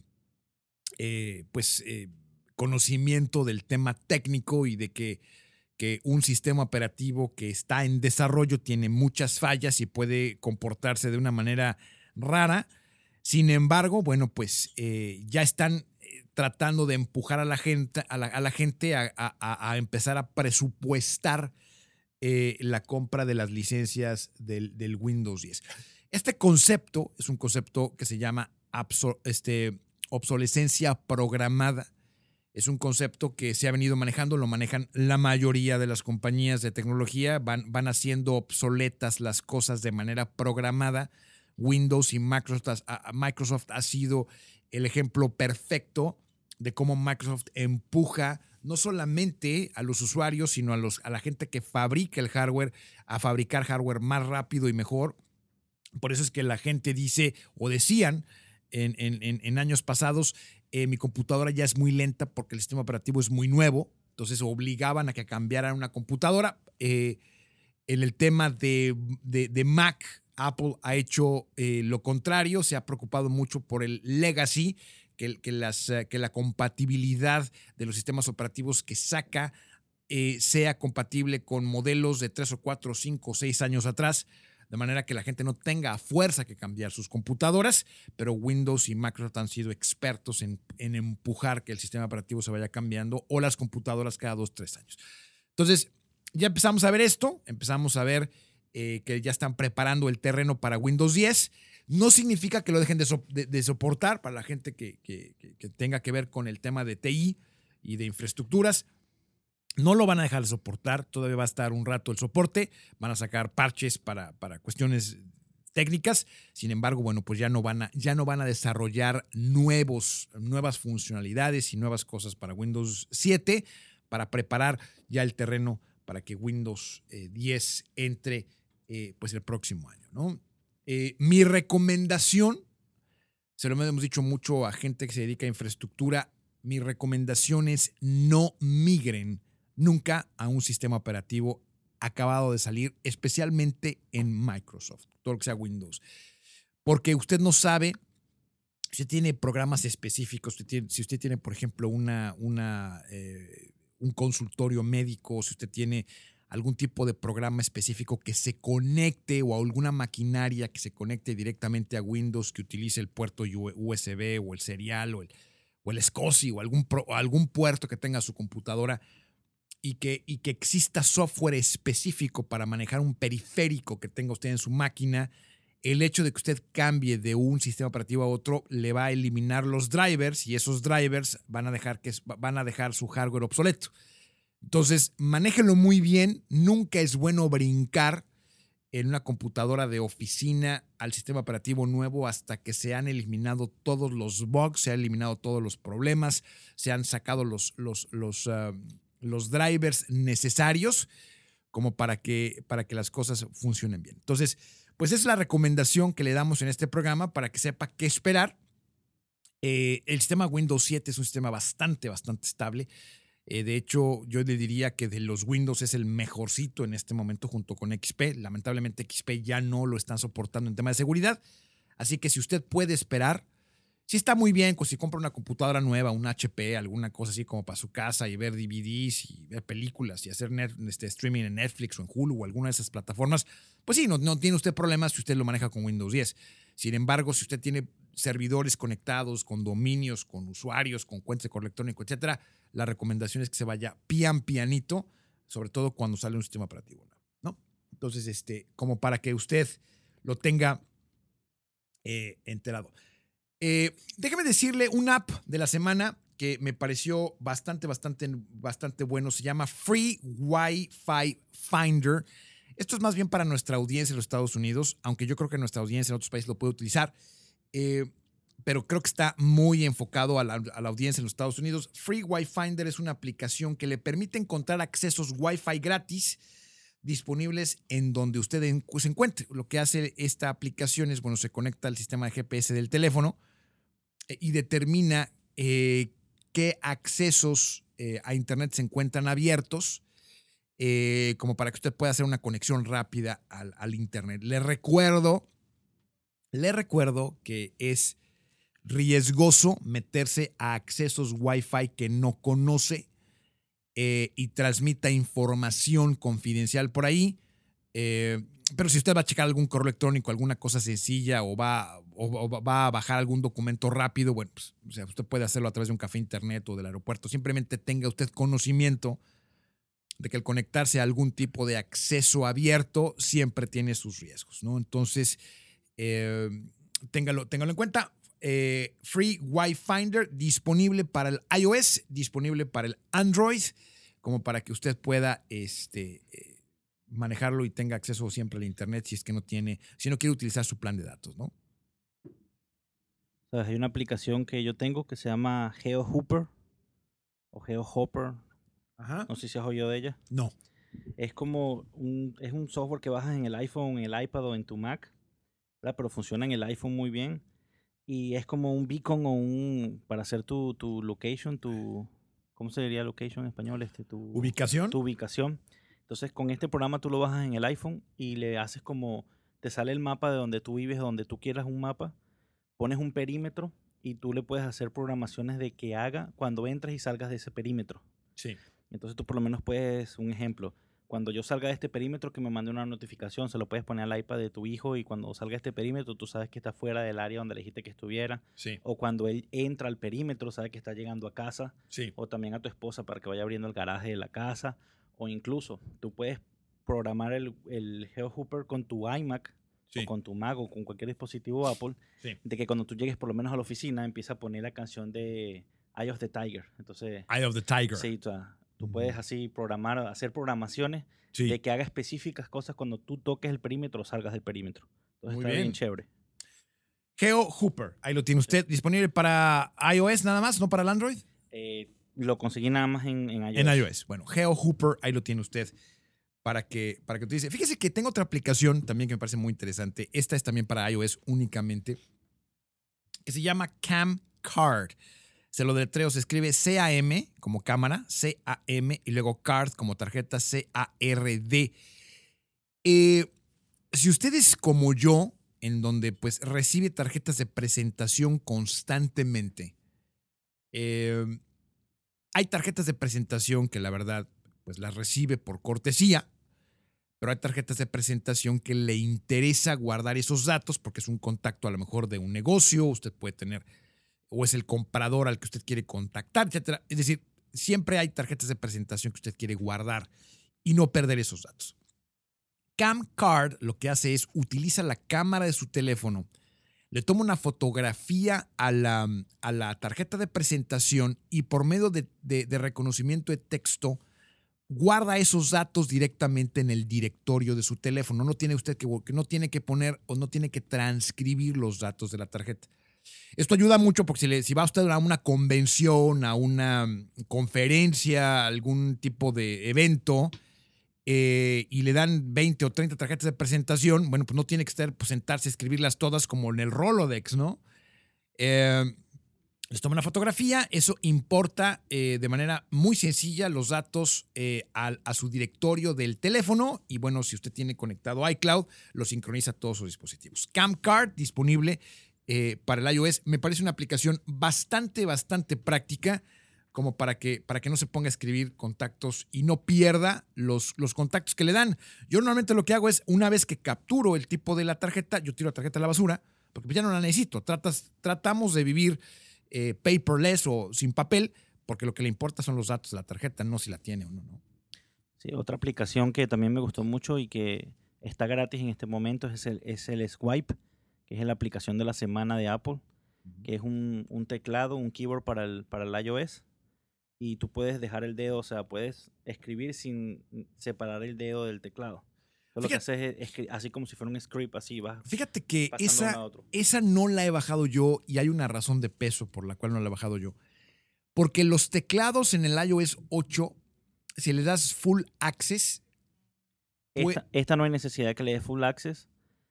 eh, pues, eh, conocimiento del tema técnico y de que, que un sistema operativo que está en desarrollo tiene muchas fallas y puede comportarse de una manera rara. Sin embargo, bueno, pues eh, ya están tratando de empujar a la gente a, la, a, la gente a, a, a empezar a presupuestar eh, la compra de las licencias del, del Windows diez. Este concepto es un concepto que se llama absor- este, obsolescencia programada. Es un concepto que se ha venido manejando, lo manejan la mayoría de las compañías de tecnología, van, van haciendo obsoletas las cosas de manera programada. Windows y Microsoft, Microsoft ha sido el ejemplo perfecto de cómo Microsoft empuja no solamente a los usuarios, sino a, los, a la gente que fabrica el hardware, a fabricar hardware más rápido y mejor. Por eso es que la gente dice, o decían en, en, en años pasados, eh, mi computadora ya es muy lenta porque el sistema operativo es muy nuevo. Entonces obligaban a que cambiaran una computadora. Eh, en el tema de, de, de Mac, Apple ha hecho eh, lo contrario, se ha preocupado mucho por el legacy, que, que, las, que la compatibilidad de los sistemas operativos que saca eh, sea compatible con modelos de tres o cuatro, cinco o seis años atrás, de manera que la gente no tenga a fuerza que cambiar sus computadoras, pero Windows y Microsoft han sido expertos en, en empujar que el sistema operativo se vaya cambiando o las computadoras cada dos, tres años. Entonces, ya empezamos a ver esto, empezamos a ver eh, que ya están preparando el terreno para Windows diez. No significa que lo dejen de, so, de, de soportar para la gente que, que, que, que tenga que ver con el tema de T I y de infraestructuras. No lo van a dejar de soportar, todavía va a estar un rato el soporte, van a sacar parches para, para cuestiones técnicas. Sin embargo, bueno, pues ya no van a, ya no van a desarrollar nuevos, nuevas funcionalidades y nuevas cosas para Windows siete para preparar ya el terreno para que Windows eh, diez entre eh, pues el próximo año, ¿no? Eh, mi recomendación, se lo hemos dicho mucho a gente que se dedica a infraestructura, mi recomendación es no migren nunca a un sistema operativo acabado de salir, especialmente en Microsoft, todo lo que sea Windows. Porque usted no sabe, si usted tiene programas específicos, si usted tiene, si usted tiene por ejemplo, una, una, eh, un consultorio médico, si usted tiene algún tipo de programa específico que se conecte o alguna maquinaria que se conecte directamente a Windows, que utilice el puerto U S B o el serial o el, o el SCSI o algún, pro, o algún puerto que tenga su computadora y que, y que exista software específico para manejar un periférico que tenga usted en su máquina, el hecho de que usted cambie de un sistema operativo a otro le va a eliminar los drivers y esos drivers van a dejar, que, van a dejar su hardware obsoleto. Entonces, manéjenlo muy bien. Nunca es bueno brincar en una computadora de oficina al sistema operativo nuevo hasta que se han eliminado todos los bugs, se han eliminado todos los problemas, se han sacado los, los, los, uh, los drivers necesarios como para que, para que las cosas funcionen bien. Entonces, pues esa es la recomendación que le damos en este programa para que sepa qué esperar. Eh, el sistema Windows siete es un sistema bastante, bastante estable. Eh, de hecho, yo le diría que de los Windows es el mejorcito en este momento junto con X P. Lamentablemente X P ya no lo están soportando en tema de seguridad. Así que si usted puede esperar, sí está muy bien, pues si compra una computadora nueva, un H P, alguna cosa así como para su casa y ver D V Ds y ver películas y hacer net, este, streaming en Netflix o en Hulu o alguna de esas plataformas, pues sí, no, no tiene usted problemas si usted lo maneja con Windows diez. Sin embargo, si usted tiene servidores conectados con dominios, con usuarios, con cuentas de correo electrónico, etcétera, la recomendación es que se vaya pian pianito, sobre todo cuando sale un sistema operativo, ¿no? Entonces, este, como para que usted lo tenga eh, enterado. Eh, déjeme decirle un app de la semana que me pareció bastante, bastante, bastante bueno. Se llama Free Wi-Fi Finder. Esto es más bien para nuestra audiencia en los Estados Unidos, aunque yo creo que nuestra audiencia en otros países lo puede utilizar. Eh, pero creo que está muy enfocado a la, a la audiencia en los Estados Unidos. Free Wi-Fi Finder es una aplicación que le permite encontrar accesos Wi-Fi gratis disponibles en donde usted en, se encuentre. Lo que hace esta aplicación es, bueno, se conecta al sistema de G P S del teléfono eh, y determina eh, qué accesos eh, a Internet se encuentran abiertos, eh, como para que usted pueda hacer una conexión rápida al, al Internet. Le recuerdo, le recuerdo que es riesgoso meterse a accesos Wi-Fi que no conoce eh, y transmita información confidencial por ahí. Eh, pero si usted va a checar algún correo electrónico, alguna cosa sencilla o va, o, o va a bajar algún documento rápido, bueno, pues, o sea, usted puede hacerlo a través de un café internet o del aeropuerto. Simplemente tenga usted conocimiento de que el conectarse a algún tipo de acceso abierto siempre tiene sus riesgos, ¿no? Entonces, eh, téngalo, téngalo en cuenta. Eh, Free Wi-Fi Finder disponible para el iOS, disponible para el Android, como para que usted pueda este, eh, manejarlo y tenga acceso siempre al Internet si es que no tiene, si no quiere utilizar su plan de datos, ¿no? O sea, hay una aplicación que yo tengo que se llama GeoHopper o GeoHopper. Ajá. No sé si has oído de ella. No. Es como un, es un software que bajas en el iPhone, en el iPad o en tu Mac, ¿verdad? Pero funciona en el iPhone muy bien. Y es como un beacon o un, para hacer tu, tu location, tu, ¿cómo se diría location en español? Este, tu, ¿Ubicación? Tu ubicación. Entonces, con este programa tú lo bajas en el iPhone y le haces como, te sale el mapa de donde tú vives, donde tú quieras un mapa, pones un perímetro y tú le puedes hacer programaciones de que haga cuando entres y salgas de ese perímetro. Sí. Entonces tú por lo menos puedes, un ejemplo, cuando yo salga de este perímetro que me mande una notificación, se lo puedes poner al iPad de tu hijo y cuando salga de este perímetro tú sabes que está fuera del área donde le dijiste que estuviera. Sí. O cuando él entra al perímetro, sabes que está llegando a casa. Sí. O también a tu esposa para que vaya abriendo el garaje de la casa. O incluso tú puedes programar el, el GeoHooper con tu iMac Sí. o con tu Mac o con cualquier dispositivo Apple, Sí. de que cuando tú llegues por lo menos a la oficina empieza a poner la canción de Eye of the Tiger. Entonces, Eye of the Tiger. sí, tú, tú puedes así programar, hacer programaciones Sí. de que haga específicas cosas cuando tú toques el perímetro o salgas del perímetro. Entonces Muy está bien. bien chévere. GeoHooper, ahí lo tiene usted. Disponible para iOS nada más, no para el Android. Eh, lo conseguí nada más en, en iOS. En iOS. Bueno, GeoHooper, ahí lo tiene usted. Para que, para que utilice. Fíjese que tengo otra aplicación también que me parece muy interesante. Esta es también para iOS únicamente. Que se llama CamCard. Se lo deletreo, se escribe C A M como cámara, C A M, y luego card como tarjeta, C A R D. Eh, si usted es como yo, en donde pues recibe tarjetas de presentación constantemente, eh, hay tarjetas de presentación que la verdad pues las recibe por cortesía, pero hay tarjetas de presentación que le interesa guardar esos datos porque es un contacto a lo mejor de un negocio, usted puede tener, o es el comprador al que usted quiere contactar, etcétera. Es decir, siempre hay tarjetas de presentación que usted quiere guardar y no perder esos datos. CamCard lo que hace es utiliza la cámara de su teléfono, le toma una fotografía a la, a la tarjeta de presentación y por medio de, de, de reconocimiento de texto guarda esos datos directamente en el directorio de su teléfono. No tiene usted que, no tiene que poner o no tiene que transcribir los datos de la tarjeta. Esto ayuda mucho porque si, le, si va usted a una convención, a una conferencia, algún tipo de evento eh, y le dan veinte o treinta tarjetas de presentación, bueno, pues no tiene que estar, pues, sentarse a escribirlas todas como en el Rolodex, ¿no? Eh, Les toma una fotografía, eso importa eh, de manera muy sencilla los datos eh, a, a su directorio del teléfono y bueno, si usted tiene conectado iCloud, lo sincroniza a todos sus dispositivos. CamCard disponible eh, para el iOS, me parece una aplicación bastante, bastante práctica como para que, para que no se ponga a escribir contactos y no pierda los, los contactos que le dan. Yo normalmente lo que hago es, una vez que capturo el tipo de la tarjeta, yo tiro la tarjeta a la basura, porque ya no la necesito. Tratas, tratamos de vivir Eh, paperless o sin papel, porque lo que le importa son los datos de la tarjeta, no si la tiene o no, ¿no? Sí, otra aplicación que también me gustó mucho y que está gratis en este momento es el, es el Swipe, que es la aplicación de la semana de Apple, uh-huh. que es un, un teclado, un keyboard para el, para el iOS, y tú puedes dejar el dedo, o sea, puedes escribir sin separar el dedo del teclado. Lo que haces es, es, es así como si fuera un script, así va. Fíjate que esa, esa no la he bajado yo y hay una razón de peso por la cual no la he bajado yo. Porque los teclados en el iOS ocho, si le das full access... Esta, pues, esta no hay necesidad de que le des full access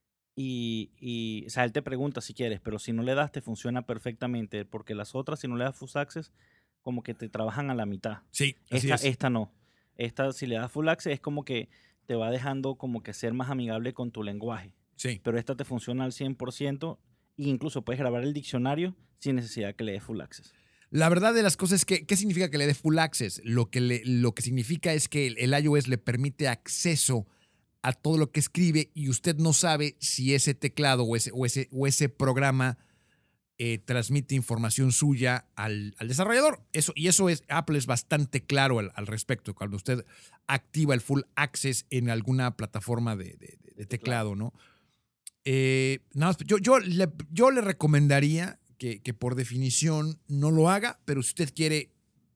y, y, o sea, él te pregunta si quieres, pero si no le das te funciona perfectamente porque las otras, si no le das full access, como que te trabajan a la mitad. Sí, así esta, es. Esta no. Esta, si le das full access, es como que te va dejando como que ser más amigable con tu lenguaje. Sí. Pero esta te funciona al cien por ciento e incluso puedes grabar el diccionario sin necesidad que le des full access. La verdad de las cosas es que, ¿qué significa que le dé full access? Lo que, le, lo que significa es que el, el iOS le permite acceso a todo lo que escribe y usted no sabe si ese teclado o ese, o ese, o ese programa eh, transmite información suya al, al desarrollador. Eso, y eso es, Apple es bastante claro al, al respecto. Cuando usted activa el full access en alguna plataforma de, de, de teclado, ¿no? Eh, nada más, yo, yo, le, yo le recomendaría que, que por definición no lo haga, pero si usted quiere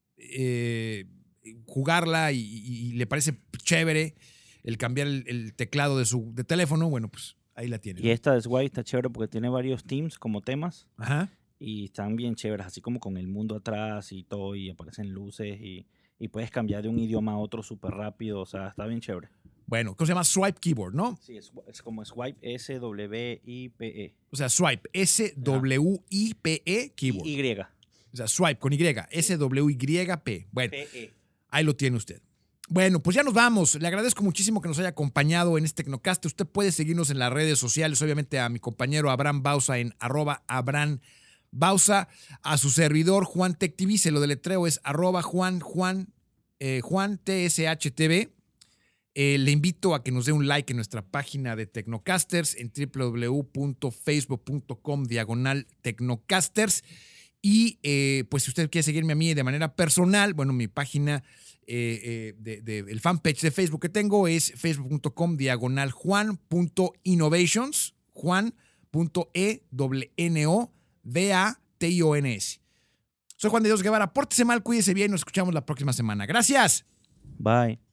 eh, jugarla y, y, y le parece chévere el cambiar el, el teclado de su de teléfono, bueno, pues ahí la tiene. Y esta de Swipe está chévere porque tiene varios themes como temas. Ajá. Y están bien chéveres, así como con el mundo atrás y todo, y aparecen luces y, y puedes cambiar de un idioma a otro súper rápido, o sea, está bien chévere. Bueno, ¿cómo se llama? Swipe Keyboard, ¿no? Sí, es, es como Swipe, S W I P E. O sea, Swipe, S W I P E Keyboard. Y. O sea, Swipe con Y, S W Y P. Bueno, P E. Ahí lo tiene usted. Bueno, pues ya nos vamos. Le agradezco muchísimo que nos haya acompañado en este Tecnocast. Usted puede seguirnos en las redes sociales, obviamente a mi compañero Abraham Bausa en arroba Abraham Bausa, a su servidor Juan Tech T V, se lo deletreo, es arroba Juan Juan eh, Juan T S H T V. Eh, le invito a que nos dé un like en nuestra página de Tecnocasters en www.facebook.com diagonal Tecnocasters. Y eh, pues si usted quiere seguirme a mí de manera personal, bueno, mi página, eh, eh, de, de, el fanpage de Facebook que tengo es facebook.com diagonal juan.innovations, juan.e-n-o-v-a-t-i-o-n-s. Soy Juan de Dios Guevara. Pórtese mal, cuídese bien, nos escuchamos la próxima semana. Gracias. Bye.